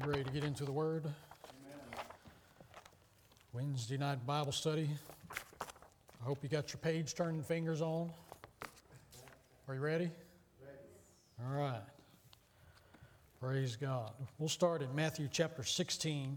You ready to get into the Word? Amen. Wednesday night Bible study. I hope you got your page turning fingers on. Are you ready? Ready. All right. Praise God. We'll start at Matthew chapter 16.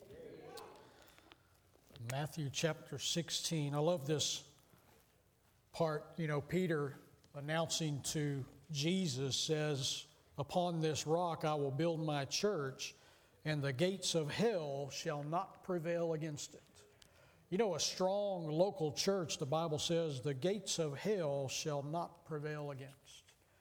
Matthew chapter 16. I love this part. You know, Peter announcing to Jesus says, "Upon this rock I will build my church, and the gates of hell shall not prevail against it." You know, a strong local church, the Bible says, the gates of hell shall not prevail against.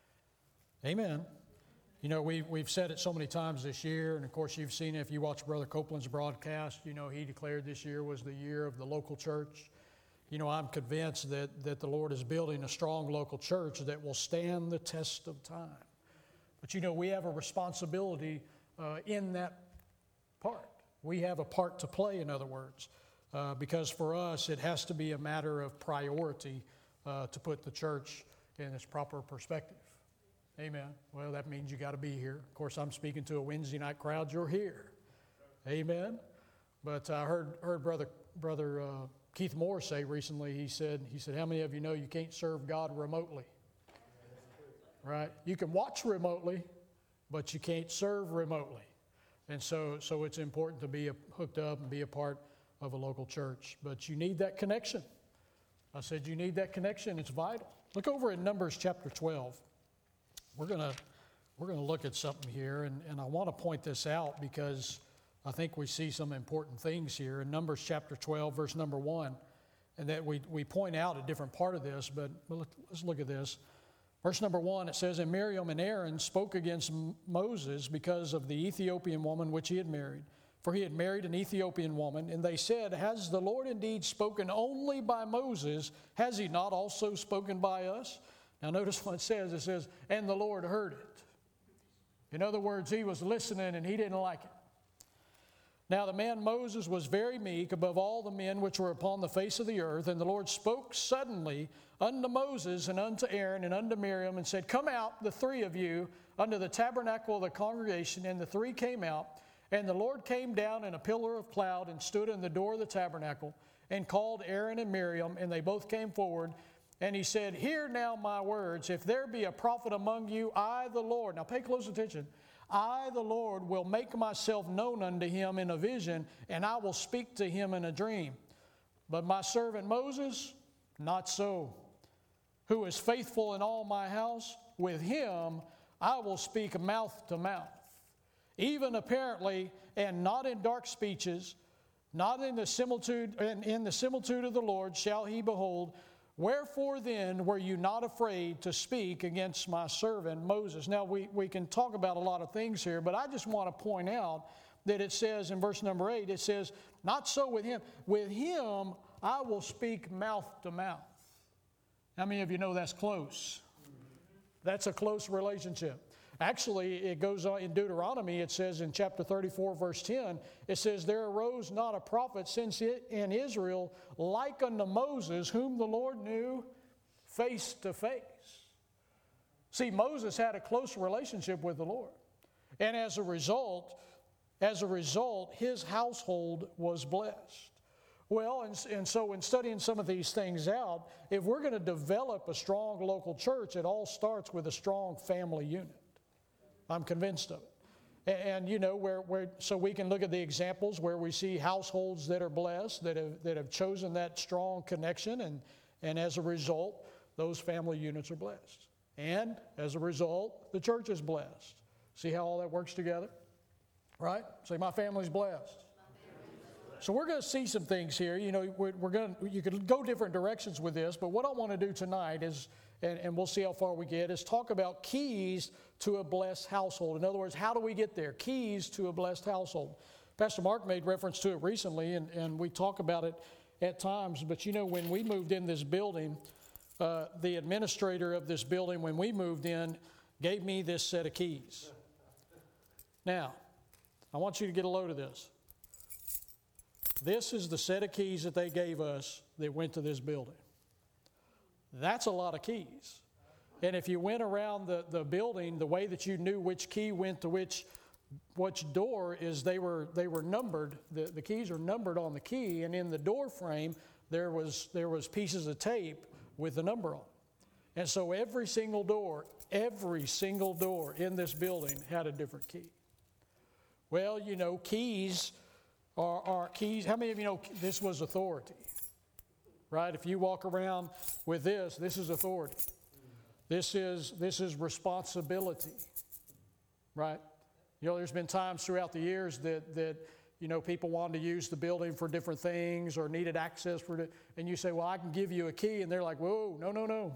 Amen. You know, we've said it so many times this year, and of course you've seen it if you watch Brother Copeland's broadcast. You know, he declared this year was the year of the local church. You know, I'm convinced that the Lord is building a strong local church that will stand the test of time. But you know, we have a responsibility in that part. We have a part to play, in other words, because for us it has to be a matter of priority to put the church in its proper perspective. Amen. Well, that means you got to be here. Of course, I'm speaking to a Wednesday night crowd. You're here. Amen. But I heard Brother Keith Moore say recently. He said, "How many of you know you can't serve God remotely?" Right? You can watch remotely, but you can't serve remotely. And so it's important to be hooked up and be a part of a local church. But you need that connection. I said you need that connection. It's vital. Look over in Numbers chapter 12. We're gonna look at something here, and I want to point this out because I think we see some important things here in Numbers chapter 12, verse number 1, and that we point out a different part of this, but let's look at this. Verse number 1, it says, "And Miriam and Aaron spoke against Moses because of the Ethiopian woman which he had married. For he had married an Ethiopian woman. And they said, Has the Lord indeed spoken only by Moses? Has he not also spoken by us?" Now notice what it says. It says, "And the Lord heard it." In other words, he was listening and he didn't like it. "Now the man Moses was very meek above all the men which were upon the face of the earth. And the Lord spoke suddenly unto Moses and unto Aaron and unto Miriam and said, Come out, the three of you, unto the tabernacle of the congregation. And the three came out. And the Lord came down in a pillar of cloud and stood in the door of the tabernacle and called Aaron and Miriam. And they both came forward. And he said, Hear now my words. If there be a prophet among you, I the Lord." Now pay close attention. "I the Lord will make myself known unto him in a vision, and I will speak to him in a dream. But my servant Moses, not so. Who is faithful in all my house, with him I will speak mouth to mouth. Even apparently, and not in dark speeches, not in the similitude of the Lord shall he behold. Wherefore then were you not afraid to speak against my servant Moses?" Now we can talk about a lot of things here, but I just want to point out that it says in verse number 8, it says, "Not so with him. With him I will speak mouth to mouth." How many of you know that's close? That's a close relationship. Actually, it goes on in Deuteronomy, it says in chapter 34, verse 10, it says, "There arose not a prophet since in Israel like unto Moses, whom the Lord knew face to face." See, Moses had a close relationship with the Lord. And as a result, his household was blessed. Well, and so in studying some of these things out, if we're going to develop a strong local church, it all starts with a strong family unit. I'm convinced of it. And you know, so we can look at the examples where we see households that are blessed, that have chosen that strong connection, and as a result, those family units are blessed. And as a result, the church is blessed. See how all that works together? Right? Say, my family's blessed. So we're going to see some things here. You know, you could go different directions with this, but what I want to do tonight is, and we'll see how far we get, is talk about keys to a blessed household. In other words, how do we get there? Keys to a blessed household. Pastor Mark made reference to it recently, and we talk about it at times. But you know, when we moved in this building, the administrator of this building, when we moved in, gave me this set of keys. Now, I want you to get a load of this. This is the set of keys that they gave us that went to this building. That's a lot of keys. And if you went around the building, the way that you knew which key went to which which door is they were numbered. The keys are numbered on the key, and in the door frame there was pieces of tape with the number on. And so every single door in this building had a different key. Well, you know, keys are keys. How many of you know this was authority? Right? If you walk around with this is authority. This is responsibility. Right? You know, there's been times throughout the years that you know, people wanted to use the building for different things or needed access for it. And you say, well, I can give you a key. And they're like, whoa, no.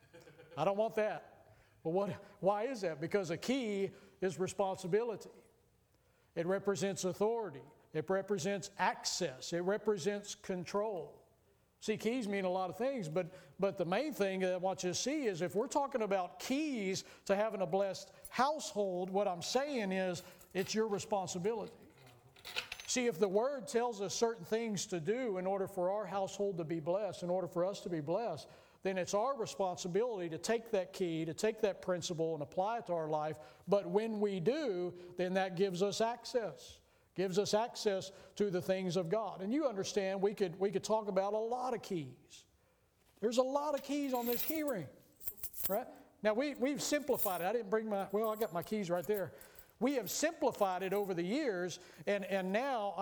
I don't want that. Well, why is that? Because a key is responsibility. It represents authority. It represents access. It represents control. See, keys mean a lot of things, but the main thing that I want you to see is if we're talking about keys to having a blessed household, what I'm saying is it's your responsibility. See, if the Word tells us certain things to do in order for our household to be blessed, in order for us to be blessed, then it's our responsibility to take that key, to take that principle and apply it to our life. But when we do, then that gives us access. Gives us access to the things of God. And you understand, we could talk about a lot of keys. There's a lot of keys on this key ring. Right? Now, we've simplified it. I got my keys right there. We have simplified it over the years, and now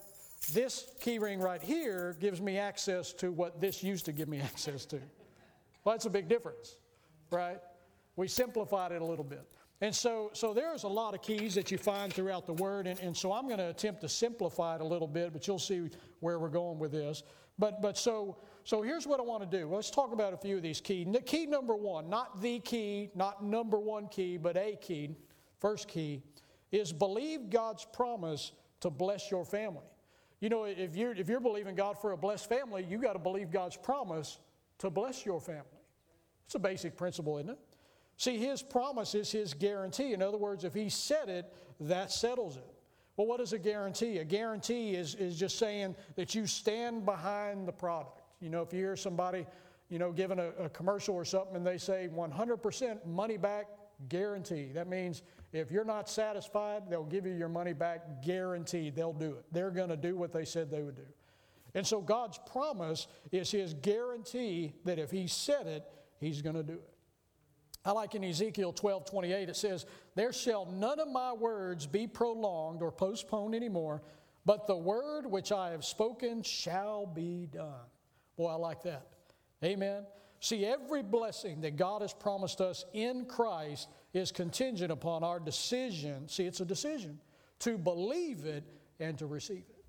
this key ring right here gives me access to what this used to give me access to. Well, that's a big difference, right? We simplified it a little bit. And so there's a lot of keys that you find throughout the Word, and so I'm going to attempt to simplify it a little bit, but you'll see where we're going with this. But so here's what I want to do. Let's talk about a few of these keys. Key number one, not the key, not number one key, but a key, first key, is believe God's promise to bless your family. You know, if you're believing God for a blessed family, you got to believe God's promise to bless your family. It's a basic principle, isn't it? See, His promise is His guarantee. In other words, if He said it, that settles it. Well, what is a guarantee? A guarantee is just saying that you stand behind the product. You know, if you hear somebody, you know, giving a commercial or something and they say 100% money back guarantee. That means if you're not satisfied, they'll give you your money back guaranteed. They'll do it. They're going to do what they said they would do. And so God's promise is His guarantee that if He said it, He's going to do it. I like in Ezekiel 12:28, it says, there shall none of my words be prolonged or postponed anymore, but the word which I have spoken shall be done. Boy, I like that. Amen. See, every blessing that God has promised us in Christ is contingent upon our decision. See, it's a decision to believe it and to receive it.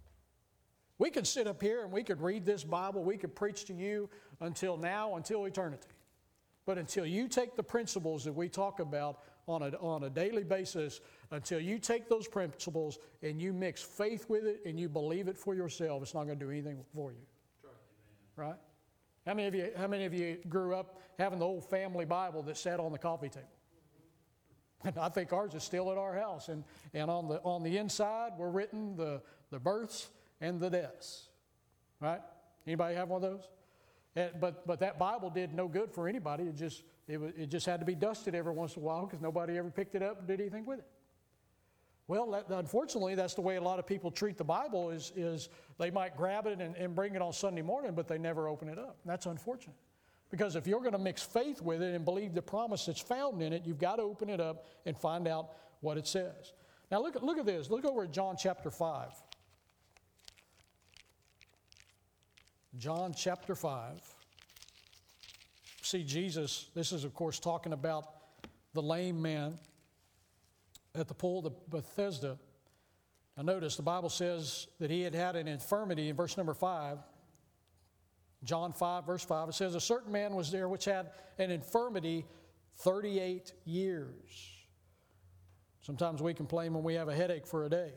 We could sit up here and we could read this Bible. We could preach to you until eternity. But until you take the principles that we talk about on a daily basis, until you take those principles and you mix faith with it and you believe it for yourself, it's not going to do anything for you. Right? How many of you grew up having the old family Bible that sat on the coffee table? And I think ours is still at our house. And on the inside were written the births and the deaths. Right? Anybody have one of those? But that Bible did no good for anybody. It just had to be dusted every once in a while because nobody ever picked it up and did anything with it. Well, unfortunately, that's the way a lot of people treat the Bible is they might grab it and bring it on Sunday morning, but they never open it up. And that's unfortunate. Because if you're going to mix faith with it and believe the promise that's found in it, you've got to open it up and find out what it says. Now look at this. Look over at John chapter 5. John chapter 5. See, Jesus, this is, of course, talking about the lame man at the pool of Bethesda. Now notice the Bible says that he had an infirmity in verse number 5. John 5, verse 5. It says, a certain man was there which had an infirmity 38 years. Sometimes we complain when we have a headache for a day.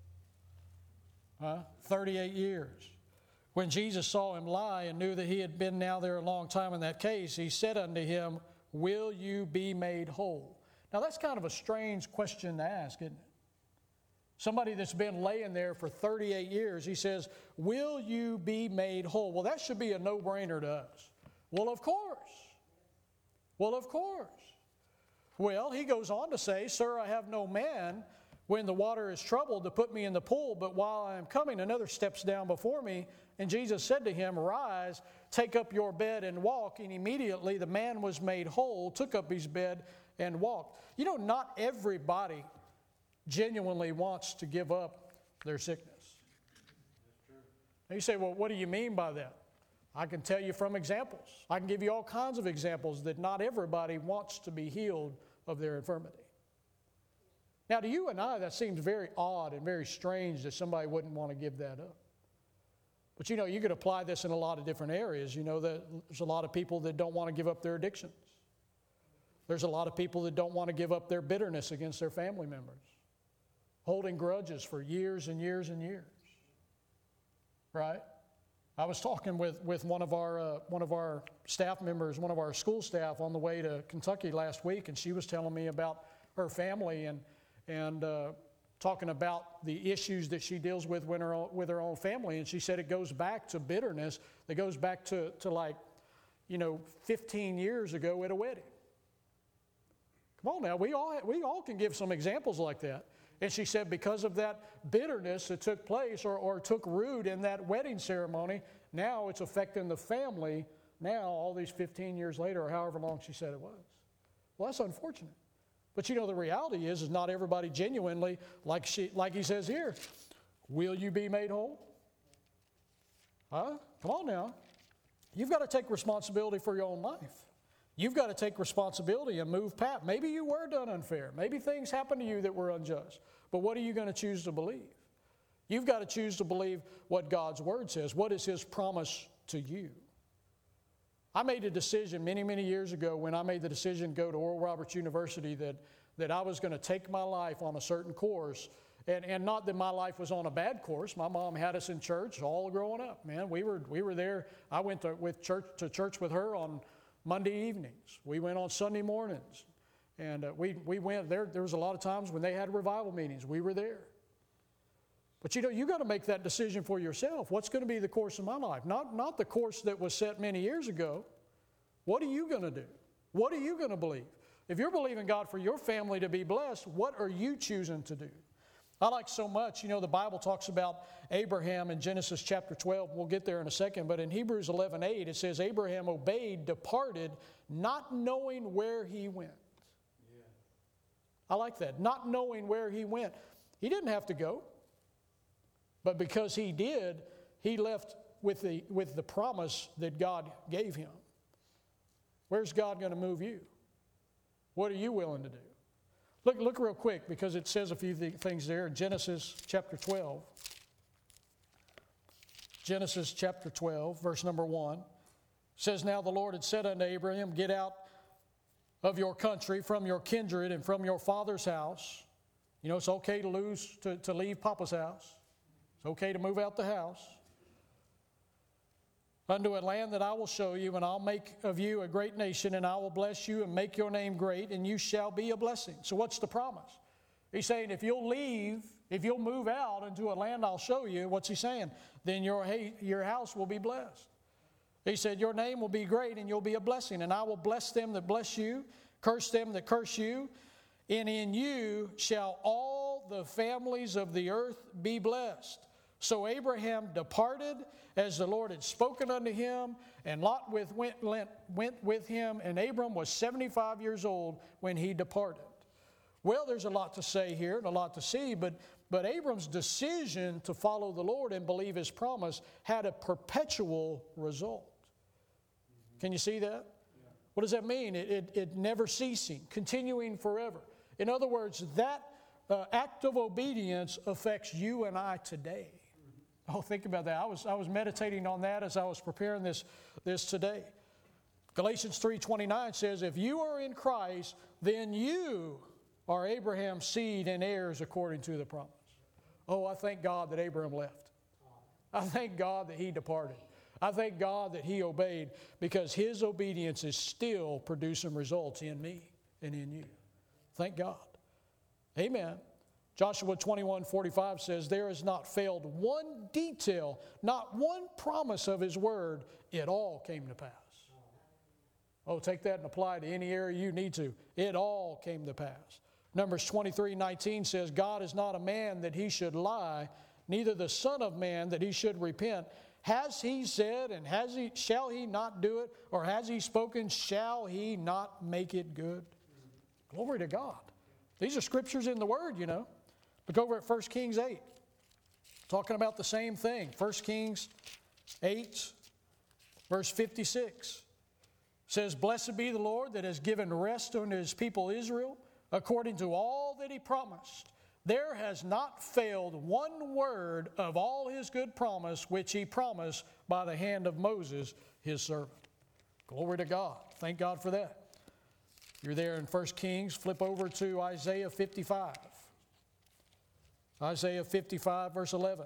38 years. When Jesus saw him lie and knew that he had been now there a long time in that case, he said unto him, will you be made whole? Now that's kind of a strange question to ask, isn't it? Somebody that's been laying there for 38 years, he says, will you be made whole? Well, that should be a no-brainer to us. Well, of course. Well, of course. Well, he goes on to say, sir, I have no man when the water is troubled to put me in the pool, but while I am coming, another steps down before me. And Jesus said to him, Rise, take up your bed and walk. And immediately the man was made whole, took up his bed and walked. You know, not everybody genuinely wants to give up their sickness. And you say, well, what do you mean by that? I can tell you from examples. I can give you all kinds of examples that not everybody wants to be healed of their infirmity. Now, to you and I, that seems very odd and very strange that somebody wouldn't want to give that up. But you know, you could apply this in a lot of different areas. You know, that there's a lot of people that don't want to give up their addictions. There's a lot of people that don't want to give up their bitterness against their family members, holding grudges for years and years and years. Right? I was talking with one of our staff members, one of our school staff, on the way to Kentucky last week, and she was telling me about her family and talking about the issues that she deals with her own family. And she said it goes back to bitterness. It goes back to 15 years ago at a wedding. Come on now, we all can give some examples like that. And she said because of that bitterness that took place or took root in that wedding ceremony, now it's affecting the family now all these 15 years later or however long she said it was. Well, that's unfortunate. But you know, the reality is not everybody genuinely, like he says here, will you be made whole? Huh? Come on now. You've got to take responsibility for your own life. You've got to take responsibility and move past. Maybe you were done unfair. Maybe things happened to you that were unjust. But what are you going to choose to believe? You've got to choose to believe what God's Word says. What is His promise to you? I made a decision many, many years ago when I made the decision to go to Oral Roberts University that I was going to take my life on a certain course. And not that my life was on a bad course. My mom had us in church all growing up. Man, we were there. I went to church with her on Monday evenings. We went on Sunday mornings. And we went there. There was a lot of times when they had revival meetings. We were there. But you know, you got to make that decision for yourself. What's going to be the course of my life? Not the course that was set many years ago. What are you going to do? What are you going to believe? If you're believing God for your family to be blessed, what are you choosing to do? I like so much, you know, the Bible talks about Abraham in Genesis chapter 12. We'll get there in a second. But in Hebrews 11:8, it says, Abraham obeyed, departed, not knowing where he went. Yeah. I like that. Not knowing where he went. He didn't have to go. But because he did, he left with the promise that God gave him. Where's God going to move you? What are you willing to do? Look real quick because it says a few things there in Genesis chapter 12. Genesis chapter 12, verse number 1. Says, Now the Lord had said unto Abraham, Get out of your country, from your kindred, and from your father's house. You know, it's okay to leave Papa's house. It's okay to move out the house. Unto a land that I will show you, and I'll make of you a great nation, and I will bless you and make your name great, and you shall be a blessing. So what's the promise? He's saying if you'll leave, if you'll move out into a land I'll show you, what's he saying? Then your house will be blessed. He said, your name will be great, and you'll be a blessing, and I will bless them that bless you, curse them that curse you, and in you shall all the families of the earth be blessed. So Abraham departed as the Lord had spoken unto him, and Lot went with him, and Abram was 75 years old when he departed. Well, there's a lot to say here and a lot to see, but Abram's decision to follow the Lord and believe His promise had a perpetual result. Can you see that? Yeah. What does that mean? It never ceasing, continuing forever. In other words, that act of obedience affects you and I today. Oh, think about that. I was meditating on that as I was preparing this today. Galatians 3:29 says, if you are in Christ, then you are Abraham's seed and heirs according to the promise. Oh, I thank God that Abraham left. I thank God that he departed. I thank God that he obeyed, because his obedience is still producing results in me and in you. Thank God. Amen. Joshua 21:45 says, there has not failed one detail, not one promise of His word. It all came to pass. Oh, take that and apply it to any area you need to. It all came to pass. Numbers 23:19 says, God is not a man that he should lie, neither the Son of Man that he should repent. Has he said, and shall he not do it? Or has he spoken, shall he not make it good? Glory to God. These are scriptures in the Word, you know. Look over at 1 Kings 8. Talking about the same thing. 1 Kings 8, verse 56. Says, Blessed be the Lord that has given rest unto his people Israel, according to all that he promised. There has not failed one word of all his good promise, which he promised by the hand of Moses, his servant. Glory to God. Thank God for that. You're there in 1 Kings. Flip over to Isaiah 55. Isaiah 55, verse 11.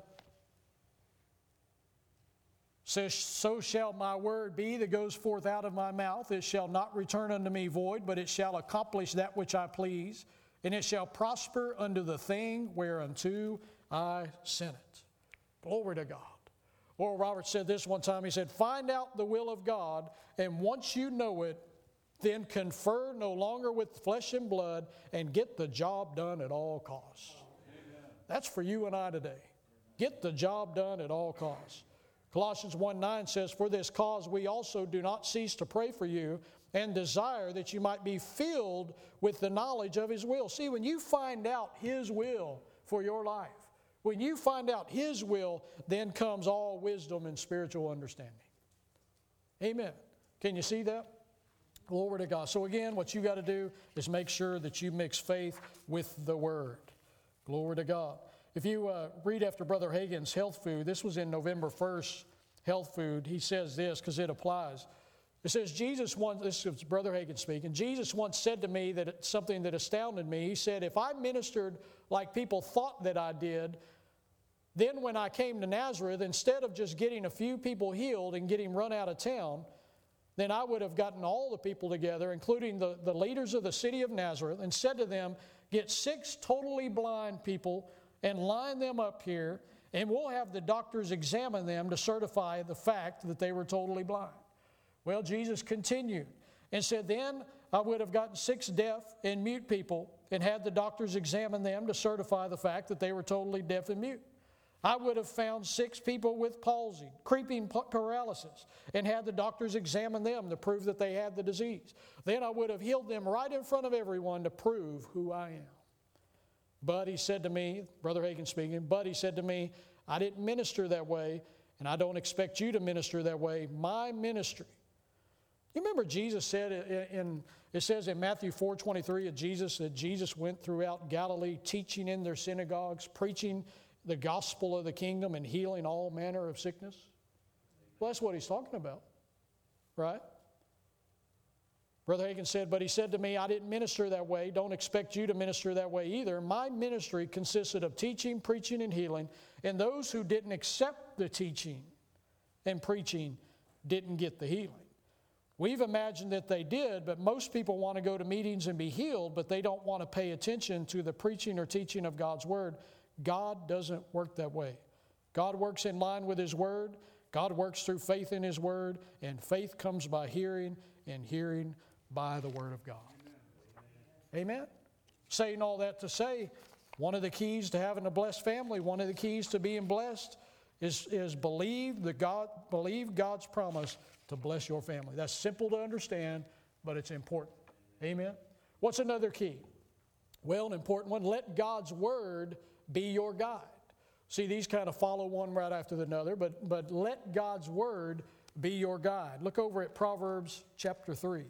Says, So shall my word be that goes forth out of my mouth. It shall not return unto me void, but it shall accomplish that which I please, and it shall prosper unto the thing whereunto I sent it. Glory to God. Oral Roberts said this one time. He said, Find out the will of God, and once you know it, then confer no longer with flesh and blood, and get the job done at all costs. Amen. That's for you and I today. Get the job done at all costs. Colossians 1:9 says, For this cause we also do not cease to pray for you, and desire that you might be filled with the knowledge of his will. See, when you find out his will for your life, when you find out his will, then comes all wisdom and spiritual understanding. Amen. Can you see that? Glory to God. So again, what you got to do is make sure that you mix faith with the Word. Glory to God. If you read after Brother Hagin's health food, this was in November 1st, health food. He says this because it applies. It says, Jesus once, this is Brother Hagin speaking, Jesus once said to me that it's something that astounded me. He said, if I ministered like people thought that I did, then when I came to Nazareth, instead of just getting a few people healed and getting run out of town, then I would have gotten all the people together, including the leaders of the city of Nazareth, and said to them, get 6 totally blind people and line them up here, and we'll have the doctors examine them to certify the fact that they were totally blind. Well, Jesus continued and said, then I would have gotten 6 deaf and mute people and had the doctors examine them to certify the fact that they were totally deaf and mute. I would have found 6 people with palsy, creeping paralysis, and had the doctors examine them to prove that they had the disease. Then I would have healed them right in front of everyone to prove who I am. But he said to me, Brother Hagin speaking, but he said to me, I didn't minister that way, and I don't expect you to minister that way. My ministry. You remember Jesus said, it says in Matthew 4:23 that Jesus went throughout Galilee teaching in their synagogues, preaching the gospel of the kingdom and healing all manner of sickness? Well, that's what he's talking about, right? Brother Hagin said, but he said to me, I didn't minister that way. Don't expect you to minister that way either. My ministry consisted of teaching, preaching, and healing, and those who didn't accept the teaching and preaching didn't get the healing. We've imagined that they did, but most people want to go to meetings and be healed, but they don't want to pay attention to the preaching or teaching of God's Word. God doesn't work that way. God works in line with His Word. God works through faith in His Word, and faith comes by hearing, and hearing by the Word of God. Amen? Saying all that to say, one of the keys to having a blessed family, one of the keys to being blessed is believe God's promise to bless your family. That's simple to understand, but it's important. Amen? What's another key? Well, an important one, let God's Word be your guide. See, these kind of follow one right after another, but let God's Word be your guide. Look over at Proverbs chapter 3.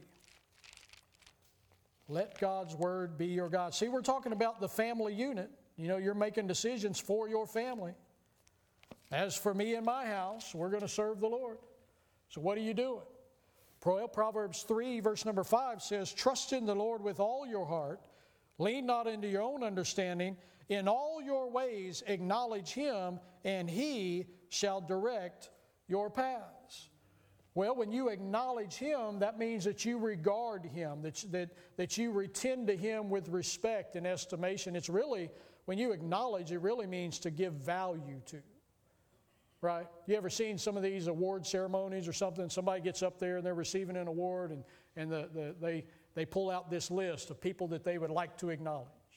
Let God's Word be your guide. See, we're talking about the family unit. You know, you're making decisions for your family. As for me and my house, we're going to serve the Lord. So what are you doing? Proverbs 3, verse number 5 says, trust in the Lord with all your heart. Lean not into your own understanding. In all your ways acknowledge Him, and He shall direct your paths. Well, when you acknowledge Him, that means that you regard Him, that you attend to Him with respect and estimation. It's really, when you acknowledge, it really means to give value to. Right? You ever seen some of these award ceremonies or something? Somebody gets up there and they're receiving an award, and they pull out this list of people that they would like to acknowledge.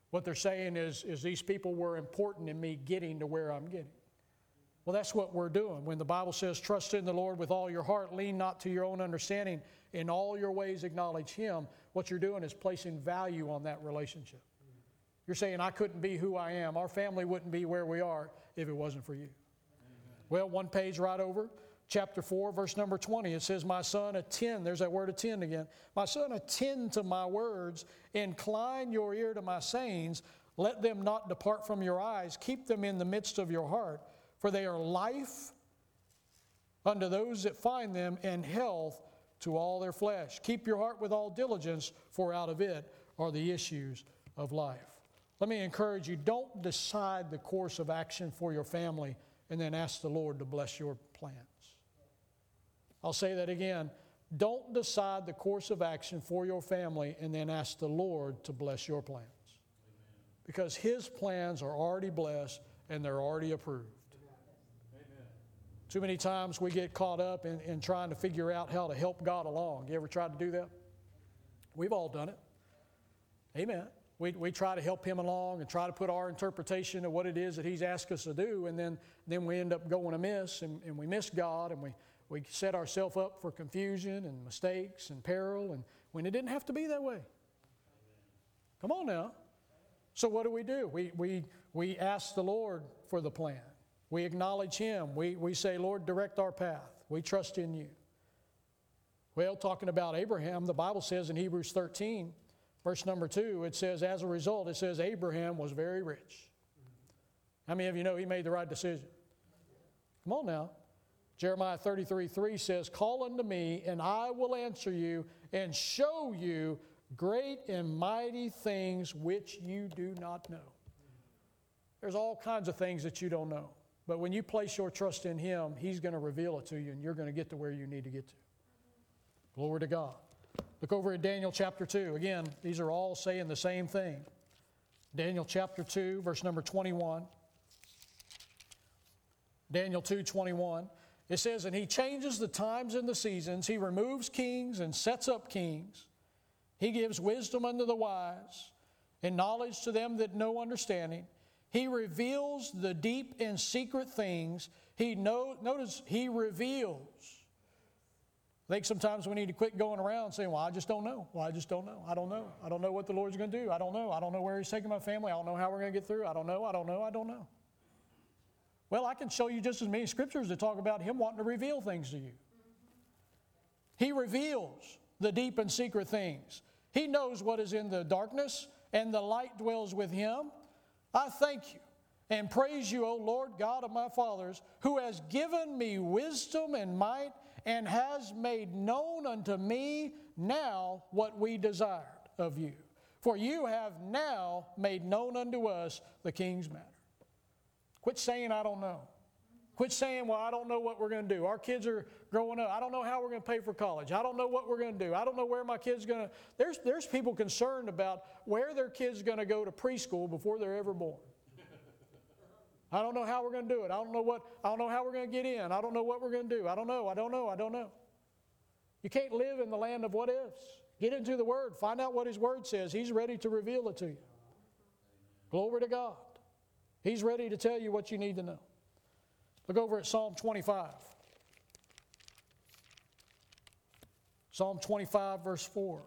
What they're saying is these people were important in me getting to where I'm getting. Well, that's what we're doing. When the Bible says, trust in the Lord with all your heart, lean not to your own understanding, in all your ways acknowledge Him, what you're doing is placing value on that relationship. You're saying, I couldn't be who I am. Our family wouldn't be where we are if it wasn't for you. Amen. Well, one page right over, chapter 4, verse number 20, it says, my son, attend. There's that word attend again. My son, attend to my words. Incline your ear to my sayings. Let them not depart from your eyes. Keep them in the midst of your heart. For they are life unto those that find them, and health to all their flesh. Keep your heart with all diligence, for out of it are the issues of life. Let me encourage you, don't decide the course of action for your family and then ask the Lord to bless your plans. I'll say that again. Don't decide the course of action for your family and then ask the Lord to bless your plans. Because His plans are already blessed and they're already approved. Too many times we get caught up in trying to figure out how to help God along. You ever tried to do that? We've all done it. Amen. We try to help Him along and try to put our interpretation of what it is that He's asked us to do, and then we end up going amiss, and we miss God, and we set ourselves up for confusion and mistakes and peril, and when it didn't have to be that way. Come on now. So what do? We ask the Lord for the plan. We acknowledge Him. We say, Lord, direct our path. We trust in You. Well, talking about Abraham, the Bible says in Hebrews 13, verse number 2, it says, as a result, it says, Abraham was very rich. How many of you know he made the right decision? Come on now. Jeremiah 33:3 says, call unto me, and I will answer you, and show you great and mighty things which you do not know. There's all kinds of things that you don't know. But when you place your trust in Him, He's going to reveal it to you, and you're going to get to where you need to get to. Glory to God. Look over at Daniel chapter 2. Again, these are all saying the same thing. Daniel chapter 2, verse number 21. Daniel 2:21. It says, and He changes the times and the seasons. He removes kings and sets up kings. He gives wisdom unto the wise and knowledge to them that know understanding. He reveals the deep and secret things. Notice, He reveals. I think sometimes we need to quit going around saying, well, I just don't know. Well, I just don't know. I don't know. I don't know what the Lord's going to do. I don't know. I don't know where He's taking my family. I don't know how we're going to get through. I don't know. Well, I can show you just as many scriptures that talk about Him wanting to reveal things to you. He reveals the deep and secret things. He knows what is in the darkness, and the light dwells with Him. I thank You and praise You, O Lord God of my fathers, who has given me wisdom and might, and has made known unto me now what we desired of You. For You have now made known unto us the King's matter. Quit saying, I don't know. Quit saying, well, I don't know what we're going to do. Our kids are growing up. I don't know how we're going to pay for college. I don't know what we're going to do. I don't know where my kid's going to... There's people concerned about where their kid's going to go to preschool before they're ever born. I don't know how we're going to do it. I don't know how we're going to get in. I don't know what we're going to do. I don't know. You can't live in the land of what ifs. Get into the Word. Find out what His Word says. He's ready to reveal it to you. Glory to God. He's ready to tell you what you need to know. Look over at Psalm 25. Psalm 25, verse 4.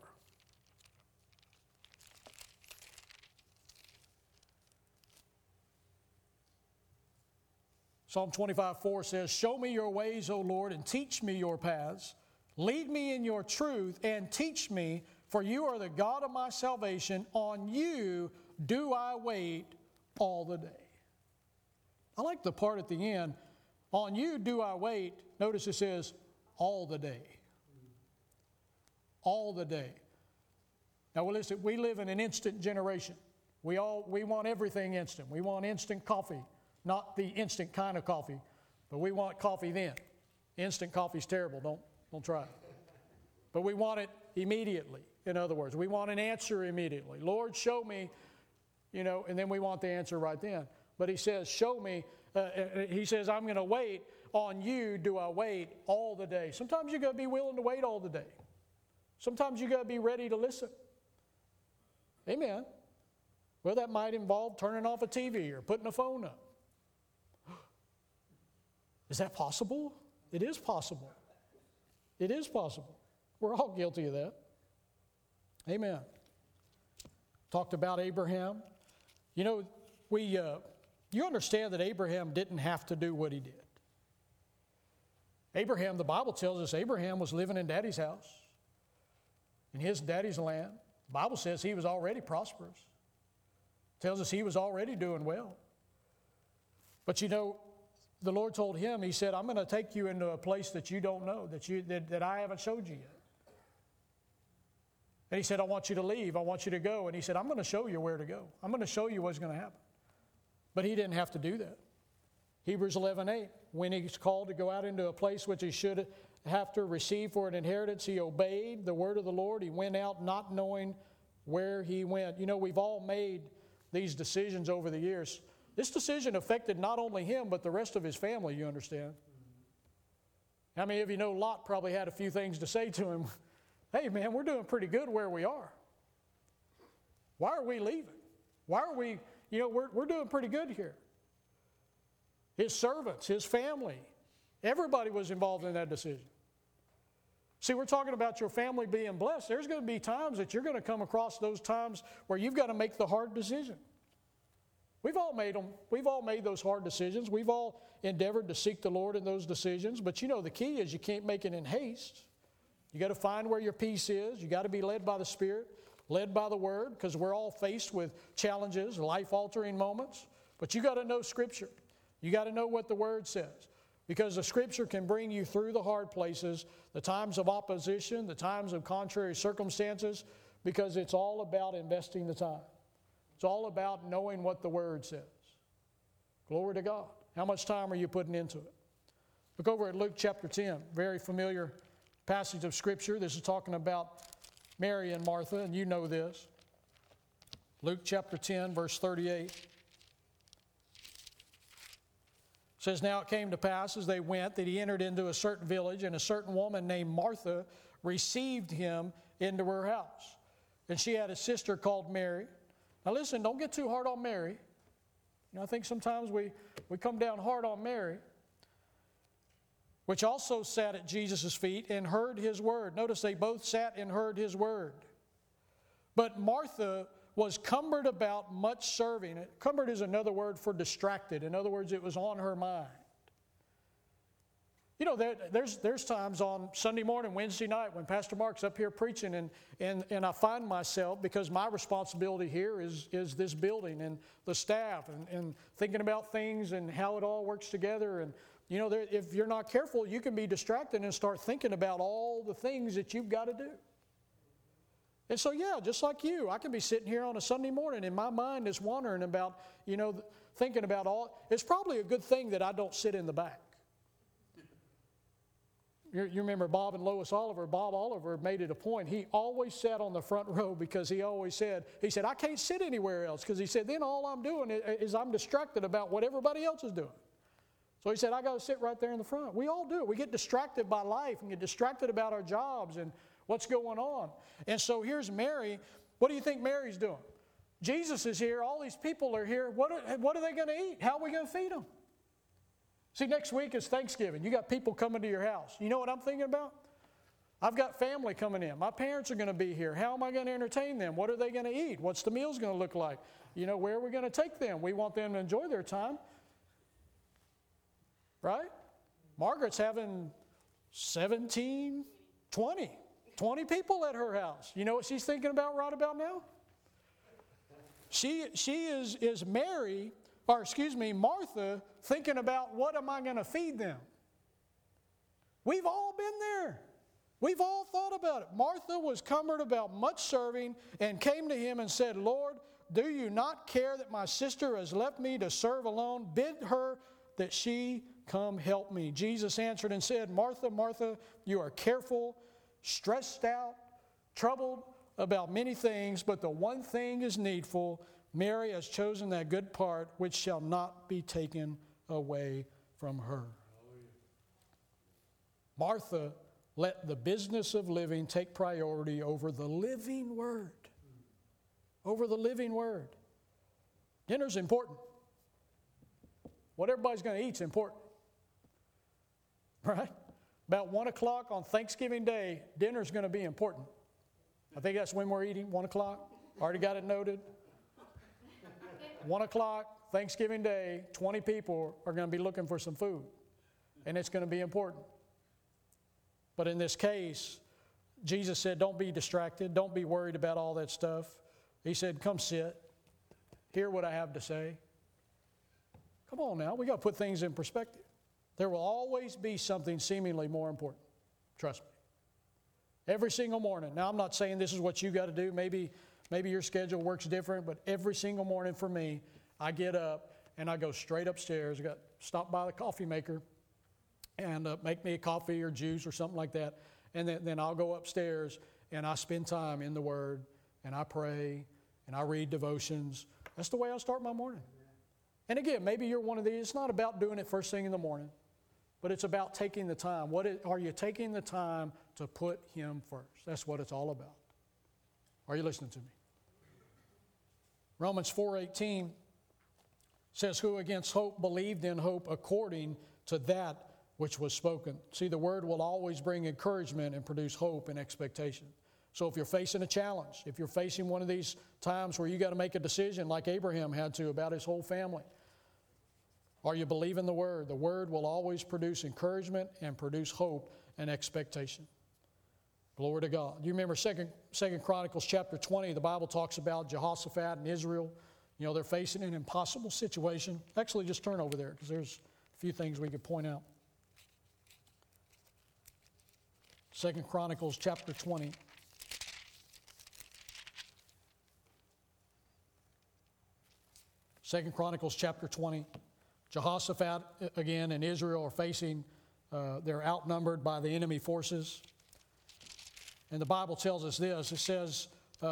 Psalm 25:4 says, show me Your ways, O Lord, and teach me Your paths. Lead me in Your truth and teach me, for You are the God of my salvation. On You do I wait all the day. I like the part at the end. On You do I wait. Notice it says, all the day. All the day. Now, well, listen, we live in an instant generation. We want everything instant. We want instant coffee. Not the instant kind of coffee, but we want coffee then. Instant coffee's terrible. Don't try it. But we want it immediately. In other words, we want an answer immediately. Lord, show me, and then we want the answer right then. But He says, show me. He says, I'm going to wait. On You do I wait all the day. Sometimes you got to be willing to wait all the day. Sometimes you got to be ready to listen. Amen. Well, that might involve turning off a TV or putting a phone up. Is that possible? It is possible. It is possible. We're all guilty of that. Amen. Talked about Abraham. You know, you understand that Abraham didn't have to do what he did. Abraham, the Bible tells us Abraham was living in daddy's house, in his daddy's land. The Bible says he was already prosperous. Tells us he was already doing well. But you know, the Lord told him, he said, I'm going to take you into a place that you don't know, that I haven't showed you yet. And he said, I want you to leave. I want you to go. And he said, I'm going to show you where to go. I'm going to show you what's going to happen. But he didn't have to do that. Hebrews 11:8, when he's called to go out into a place which he should have to receive for an inheritance, he obeyed the word of the Lord. He went out not knowing where he went. You know, we've all made these decisions over the years. This decision affected not only him, but the rest of his family, you understand. How many of you know Lot probably had a few things to say to him? Hey, man, we're doing pretty good where we are. Why are we leaving? Why are we, we're doing pretty good here. His servants, his family, everybody was involved in that decision. See, we're talking about your family being blessed. There's going to be times that you're going to come across those times where you've got to make the hard decision. We've all made them. We've all made those hard decisions. We've all endeavored to seek the Lord in those decisions. But the key is you can't make it in haste. You got to find where your peace is. You got to be led by the Spirit, led by the Word, because we're all faced with challenges, life-altering moments. But you got to know Scripture. You got to know what the Word says. Because the Scripture can bring you through the hard places, the times of opposition, the times of contrary circumstances, because it's all about investing the time. It's all about knowing what the Word says. Glory to God. How much time are you putting into it? Look over at Luke chapter 10, very familiar passage of Scripture. This is talking about Mary and Martha, and you know this. Luke chapter 10, verse 38. Says, now it came to pass as they went that he entered into a certain village, and a certain woman named Martha received him into her house. And she had a sister called Mary. Now listen, don't get too hard on Mary. I think sometimes we come down hard on Mary, which also sat at Jesus' feet and heard his word. Notice they both sat and heard his word. But Martha was cumbered about much serving. Cumbered is another word for distracted. In other words, it was on her mind. There's times on Sunday morning, Wednesday night, when Pastor Mark's up here preaching, and I find myself, because my responsibility here is this building and the staff and thinking about things and how it all works together. And, if you're not careful, you can be distracted and start thinking about all the things that you've got to do. And so, just like you, I can be sitting here on a Sunday morning and my mind is wandering about, thinking about all. It's probably a good thing that I don't sit in the back. You remember Bob and Lois Oliver. Bob Oliver made it a point. He always sat on the front row because he always said, I can't sit anywhere else. Because he said, then all I'm doing is I'm distracted about what everybody else is doing. So he said, I got to sit right there in the front. We all do it. We get distracted by life and get distracted about our jobs and what's going on. And so here's Mary. What do you think Mary's doing? Jesus is here. All these people are here. What are they going to eat? How are we going to feed them? See, next week is Thanksgiving. You got people coming to your house. You know what I'm thinking about? I've got family coming in. My parents are going to be here. How am I going to entertain them? What are they going to eat? What's the meals going to look like? Where are we going to take them? We want them to enjoy their time. Right? Margaret's having 20 people at her house. You know what she's thinking about right about now? She is Martha, thinking about what am I going to feed them? We've all been there. We've all thought about it. Martha was cumbered about much serving and came to him and said, Lord, do you not care that my sister has left me to serve alone? Bid her that she come help me. Jesus answered and said, Martha, Martha, you are careful, stressed out, troubled about many things, but the one thing is needful. Mary has chosen that good part which shall not be taken away from her. Martha let the business of living take priority over the living word. Over the living word. Dinner's important. What everybody's going to eat's important. Right? About 1 o'clock on Thanksgiving Day, dinner's going to be important. I think that's when we're eating, 1 o'clock. Already got it noted. 1 o'clock, Thanksgiving Day, 20 people are going to be looking for some food. And it's going to be important. But in this case, Jesus said, don't be distracted. Don't be worried about all that stuff. He said, come sit. Hear what I have to say. Come on now. We got to put things in perspective. There will always be something seemingly more important. Trust me. Every single morning. Now, I'm not saying this is what you got to do. Maybe your schedule works different, but every single morning for me, I get up and I go straight upstairs. I got stop by the coffee maker and make me a coffee or juice or something like that. And then I'll go upstairs and I spend time in the Word and I pray and I read devotions. That's the way I start my morning. And again, maybe you're one of these. It's not about doing it first thing in the morning, but it's about taking the time. Are you taking the time to put Him first? That's what it's all about. Are you listening to me? Romans 4:18 says, who against hope believed in hope according to that which was spoken. See, the Word will always bring encouragement and produce hope and expectation. So if you're facing a challenge, if you're facing one of these times where you got to make a decision like Abraham had to about his whole family, are you believing the Word? The Word will always produce encouragement and produce hope and expectation. Glory to God. You remember 2 Chronicles chapter 20, the Bible talks about Jehoshaphat and Israel. You know, they're facing an impossible situation. Actually, just turn over there because there's a few things we could point out. 2 Chronicles chapter 20. Second Chronicles chapter 20. Jehoshaphat, again, and Israel are facing, they're outnumbered by the enemy forces. And the Bible tells us this. It says,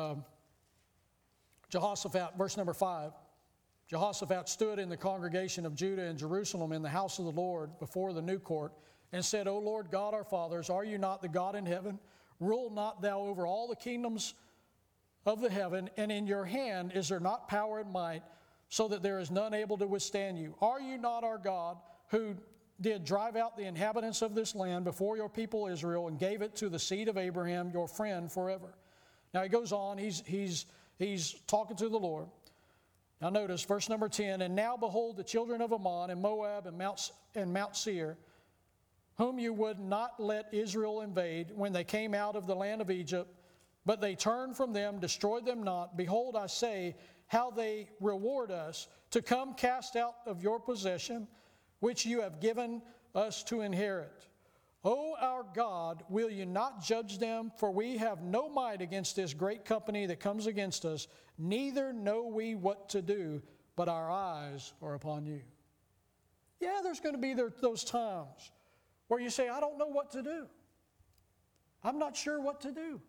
Jehoshaphat, verse number 5, Jehoshaphat stood in the congregation of Judah and Jerusalem in the house of the Lord before the new court and said, O Lord God our fathers, are you not the God in heaven? Rule not thou over all the kingdoms of the heaven, and in your hand is there not power and might, so that there is none able to withstand you? Are you not our God, who did drive out the inhabitants of this land before your people Israel and gave it to the seed of Abraham, your friend, forever? Now he goes on, he's talking to the Lord. Now notice verse number 10, and now behold, the children of Ammon and Moab and Mount Seir, whom you would not let Israel invade when they came out of the land of Egypt, but they turned from them, destroyed them not. Behold, I say, how they reward us to come cast out of your possession, which you have given us to inherit. O our God, will you not judge them? For we have no might against this great company that comes against us, neither know we what to do, but our eyes are upon you. Yeah, there's going to be those times where you say, I don't know what to do. I'm not sure what to do.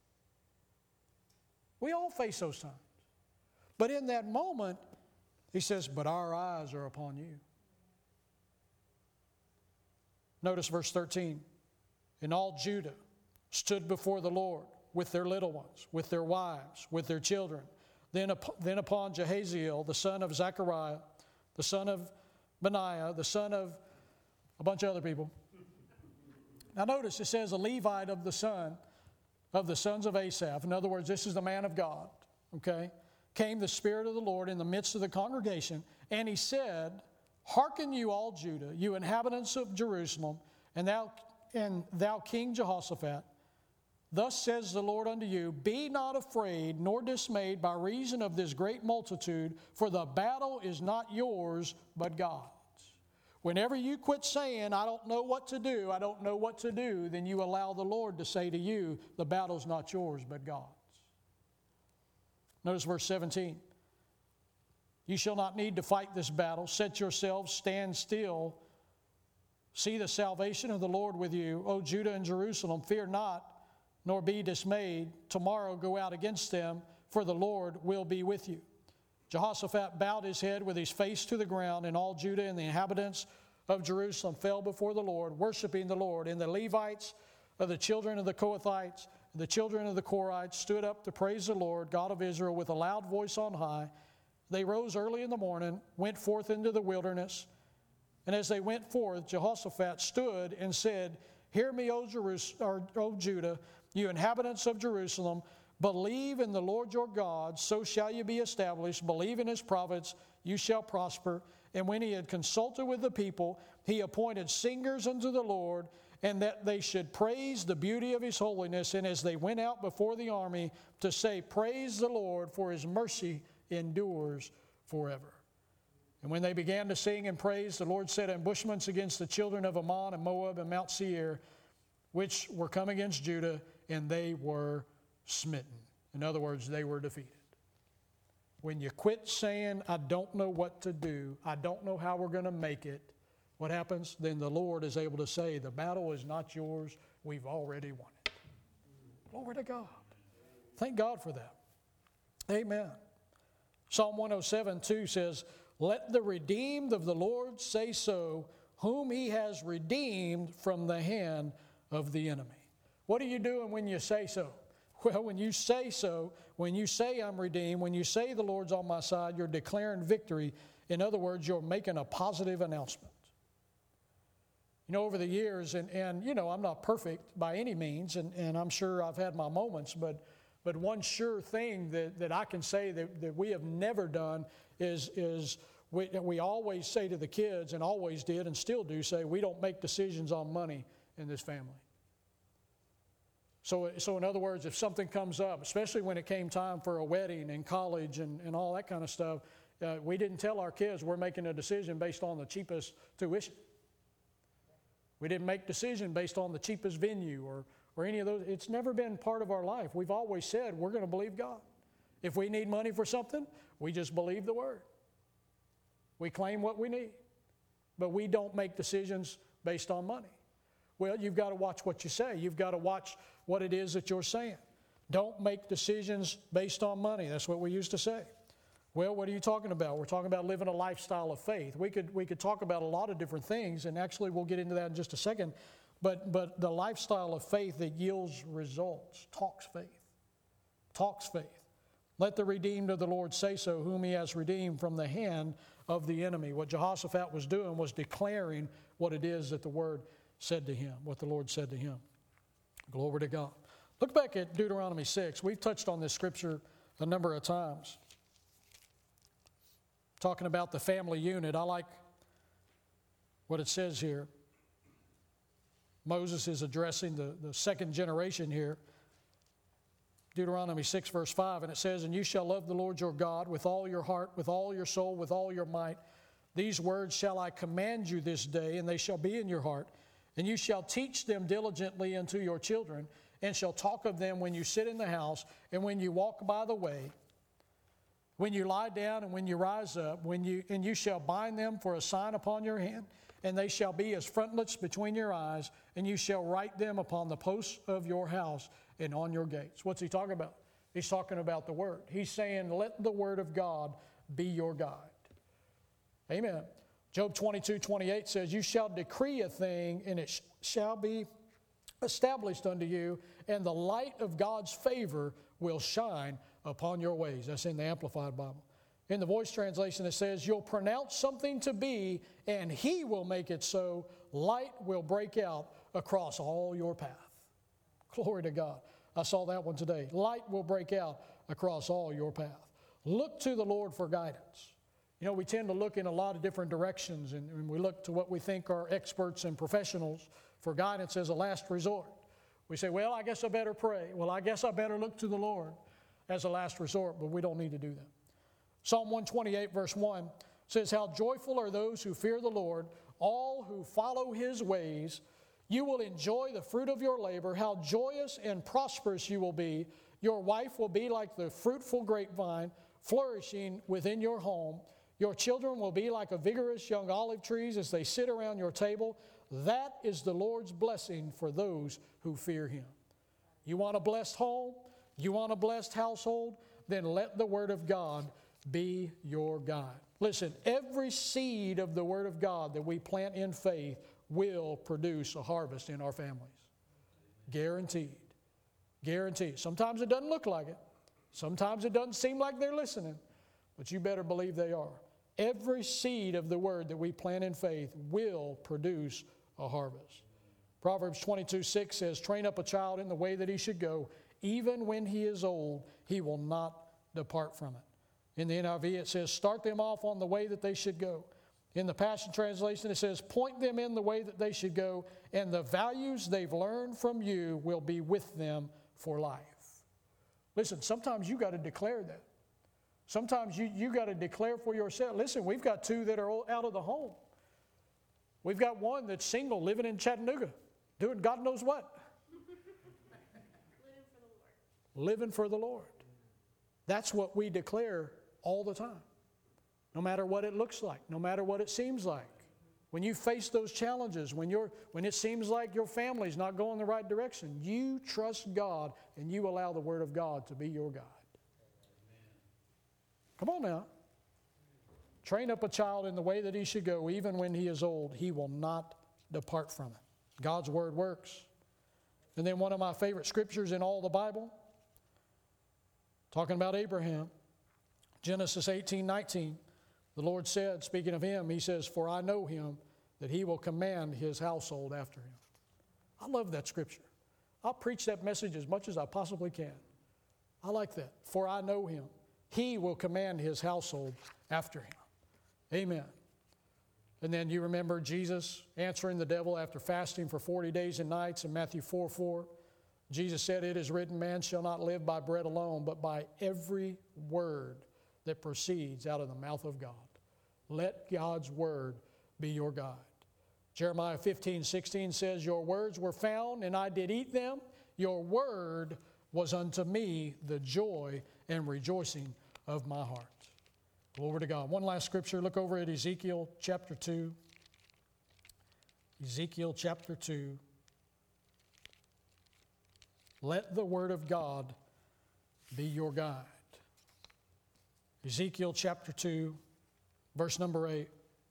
We all face those times. But in that moment, he says, but our eyes are upon you. Notice verse 13. And all Judah stood before the Lord with their little ones, with their wives, with their children. Then upon Jehaziel, the son of Zechariah, the son of Benaiah, the son of a bunch of other people. Now notice it says a Levite of the sons of Asaph. In other words, this is the man of God, okay? Came the Spirit of the Lord in the midst of the congregation, and he said, hearken you all Judah, you inhabitants of Jerusalem, and thou King Jehoshaphat. Thus says the Lord unto you, be not afraid nor dismayed by reason of this great multitude, for the battle is not yours, but God's. Whenever you quit saying, I don't know what to do, then you allow the Lord to say to you, the battle's not yours, but God's. Notice verse 17. You shall not need to fight this battle. Set yourselves, stand still. See the salvation of the Lord with you. O Judah and Jerusalem, fear not, nor be dismayed. Tomorrow go out against them, for the Lord will be with you. Jehoshaphat bowed his head with his face to the ground, and all Judah and the inhabitants of Jerusalem fell before the Lord, worshiping the Lord. And the Levites of the children of the Kohathites, the children of the Korites, stood up to praise the Lord, God of Israel, with a loud voice on high. They rose early in the morning, went forth into the wilderness. And as they went forth, Jehoshaphat stood and said, Hear me, O Judah, you inhabitants of Jerusalem. Believe in the Lord your God, so shall you be established. Believe in his prophets, you shall prosper. And when he had consulted with the people, he appointed singers unto the Lord, and that they should praise the beauty of his holiness. And as they went out before the army to say, Praise the Lord, for his mercy endures forever. And when they began to sing and praise, the Lord set ambushments against the children of Ammon and Moab and Mount Seir, which were come against Judah, and they were smitten. In other words, they were defeated. When you quit saying, I don't know what to do, I don't know how we're going to make it, what happens? Then the Lord is able to say, the battle is not yours, we've already won it. Glory to God. Thank God for that. Amen. Psalm 107:2 says, Let the redeemed of the Lord say so, whom he has redeemed from the hand of the enemy. What are you doing when you say so? Well, when you say so, when you say I'm redeemed, when you say the Lord's on my side, you're declaring victory. In other words, you're making a positive announcement. You know, over the years, and you know, I'm not perfect by any means, and I'm sure I've had my moments, but one sure thing that I can say that we have never done is we always say to the kids, and always did and still do say, we don't make decisions on money in this family. So in other words, if something comes up, especially when it came time for a wedding and college and all that kind of stuff, we didn't tell our kids we're making a decision based on the cheapest tuition. We didn't make decision based on the cheapest venue or any of those. It's never been part of our life. We've always said we're going to believe God. If we need money for something, we just believe the word. We claim what we need, but we don't make decisions based on money. Well, you've got to watch what you say. You've got to watch what it is that you're saying. Don't make decisions based on money. That's what we used to say. Well, what are you talking about? We're talking about living a lifestyle of faith. We could talk about a lot of different things, and actually we'll get into that in just a second. But the lifestyle of faith that yields results, talks faith. Talks faith. Let the redeemed of the Lord say so, whom he has redeemed from the hand of the enemy. What Jehoshaphat was doing was declaring what it is that the word said to him, what the Lord said to him. Glory to God. Look back at Deuteronomy 6. We've touched on this scripture a number of times. Talking about the family unit, I like what it says here. Moses is addressing the second generation here. Deuteronomy 6 verse 5, and it says, And you shall love the Lord your God with all your heart, with all your soul, with all your might. These words shall I command you this day, and they shall be in your heart. And you shall teach them diligently unto your children, and shall talk of them when you sit in the house, and when you walk by the way, when you lie down and when you rise up, and you shall bind them for a sign upon your hand, and they shall be as frontlets between your eyes, and you shall write them upon the posts of your house and on your gates. What's he talking about? He's talking about the Word. He's saying, let the Word of God be your guide. Amen. Job 22:28 says, You shall decree a thing, and it shall be established unto you, and the light of God's favor will shine upon your ways. That's in the Amplified Bible. In the Voice translation, it says, You'll pronounce something to be, and he will make it so. Light will break out across all your path. Glory to God. I saw that one today. Light will break out across all your path. Look to the Lord for guidance. You know, we tend to look in a lot of different directions, and we look to what we think are experts and professionals for guidance as a last resort. We say, well, I guess I better pray. Well, I guess I better look to the Lord as a last resort, but we don't need to do that. Psalm 128 verse 1 says, How joyful are those who fear the Lord, all who follow his ways. You will enjoy the fruit of your labor. How joyous and prosperous you will be. Your wife will be like the fruitful grapevine, flourishing within your home. Your children will be like a vigorous young olive trees as they sit around your table. That is the Lord's blessing for those who fear him. You want a blessed home? You want a blessed household? Then let the Word of God be your guide. Listen, every seed of the Word of God that we plant in faith will produce a harvest in our families. Guaranteed. Guaranteed. Sometimes it doesn't look like it. Sometimes it doesn't seem like they're listening. but you better believe they are. Every seed of the word that we plant in faith will produce a harvest. Proverbs 22:6 says, train up a child in the way that he should go. Even when he is old, he will not depart from it. In the NIV, it says, start them off on the way that they should go. In the Passion Translation, it says, point them in the way that they should go, and the values they've learned from you will be with them for life. Listen, sometimes you got to declare that. Sometimes you got to declare for yourself. Listen, we've got two that are out of the home. We've got one that's single, living in Chattanooga, doing God knows what. Living for the Lord. That's what we declare all the time. No matter what it looks like, no matter what it seems like. When you face those challenges, when it seems like your family's not going the right direction, you trust God and you allow the Word of God to be your guide. Come on now. Train up a child in the way that he should go. Even when he is old, he will not depart from it. God's Word works. And then one of my favorite scriptures in all the Bible, talking about Abraham, Genesis 18:19. The Lord said, speaking of him, he says, for I know him, that he will command his household after him. I love that scripture. I'll preach that message as much as I possibly can. I like that. For I know him. He will command his household after him. Amen. And then you remember Jesus answering the devil after fasting for 40 days and nights in Matthew 4:4. Jesus said, it is written, man shall not live by bread alone, but by every word that proceeds out of the mouth of God. Let God's word be your guide. Jeremiah 15:16 says, your words were found, and I did eat them. Your word was unto me the joy and rejoicing of my heart. Glory to God. One last scripture. Look over at Ezekiel chapter 2. Ezekiel chapter 2. Let the word of God be your guide. Ezekiel chapter 2, verse number 8.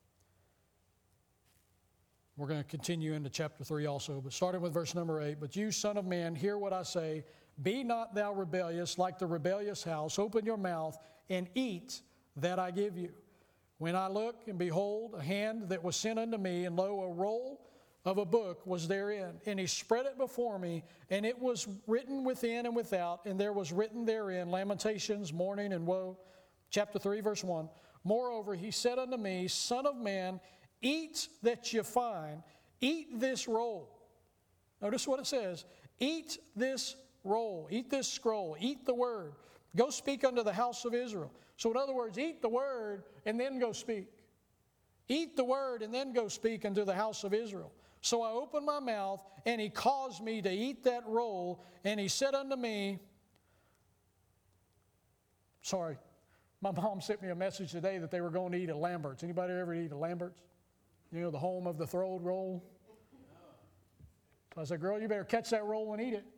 We're going to continue into chapter 3 also, but starting with verse number 8. But you, son of man, hear what I say. Be not thou rebellious like the rebellious house. Open your mouth and eat that I give you. When I look, and behold, a hand that was sent unto me, and lo, a roll of a book was therein. And he spread it before me, and it was written within and without, and there was written therein lamentations, mourning, and woe. Chapter 3, verse 1. Moreover, he said unto me, Son of man, eat that you find, eat this roll. Notice what it says. Eat this roll, eat this scroll, eat the word. Go speak unto the house of Israel. So in other words, eat the word and then go speak. Eat the word and then go speak unto the house of Israel. So I opened my mouth, and he caused me to eat that roll, and he said unto me, my mom sent me a message today that they were going to eat at Lambert's. Anybody ever eat at Lambert's? You know, the home of the throwed roll? So I said, girl, you better catch that roll and eat it.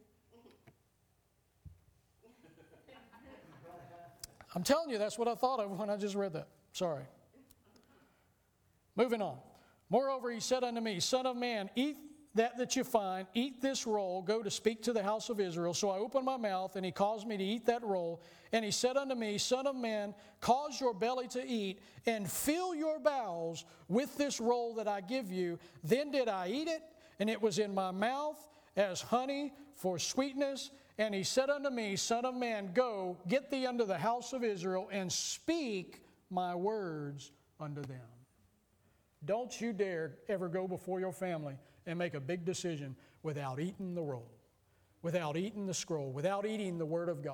I'm telling you, that's what I thought of when I just read that. Sorry. Moving on. Moreover, he said unto me, Son of man, eat that you find, eat this roll, go to speak to the house of Israel. So I opened my mouth, and he caused me to eat that roll. And he said unto me, Son of man, cause your belly to eat, and fill your bowels with this roll that I give you. Then did I eat it, and it was in my mouth as honey for sweetness. And he said unto me, Son of man, go, get thee unto the house of Israel, and speak my words unto them. Don't you dare ever go before your family and make a big decision without eating the roll, without eating the scroll, without eating the Word of God.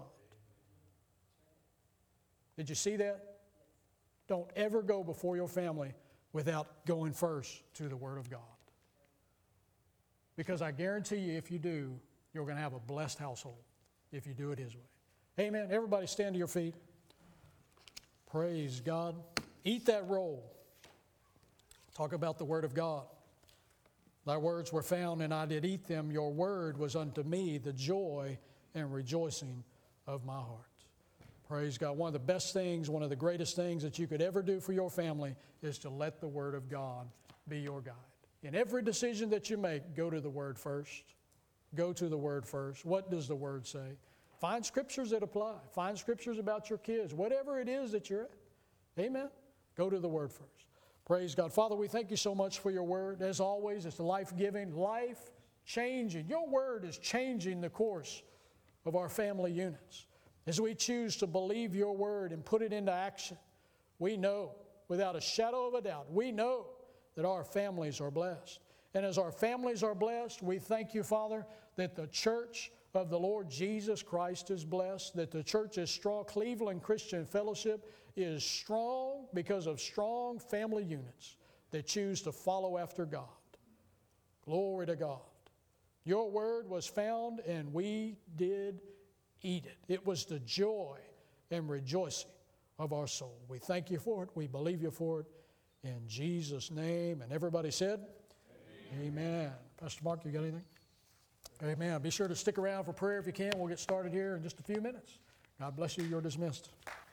Did you see that? Don't ever go before your family without going first to the Word of God. Because I guarantee you, if you do, you're going to have a blessed household if you do it His way. Amen. Everybody stand to your feet. Praise God. Eat that roll. Talk about the Word of God. Thy words were found, and I did eat them. Your word was unto me the joy and rejoicing of my heart. Praise God. One of the best things, one of the greatest things that you could ever do for your family is to let the Word of God be your guide. In every decision that you make, go to the Word first. Go to the Word first. What does the Word say? Find scriptures that apply. Find scriptures about your kids. Whatever it is that you're at. Amen? Go to the Word first. Praise God. Father, we thank you so much for your Word. As always, it's life-giving, life-changing. Your Word is changing the course of our family units. As we choose to believe your Word and put it into action, we know, without a shadow of a doubt, we know that our families are blessed. And as our families are blessed, we thank you, Father, that the church of the Lord Jesus Christ is blessed, that the church is strong. Cleveland Christian Fellowship is strong because of strong family units that choose to follow after God. Glory to God. Your word was found and we did eat it. It was the joy and rejoicing of our soul. We thank you for it. We believe you for it. In Jesus' name. And everybody said, Amen. Pastor Mark, you got anything? Amen. Be sure to stick around for prayer if you can. We'll get started here in just a few minutes. God bless you. You're dismissed.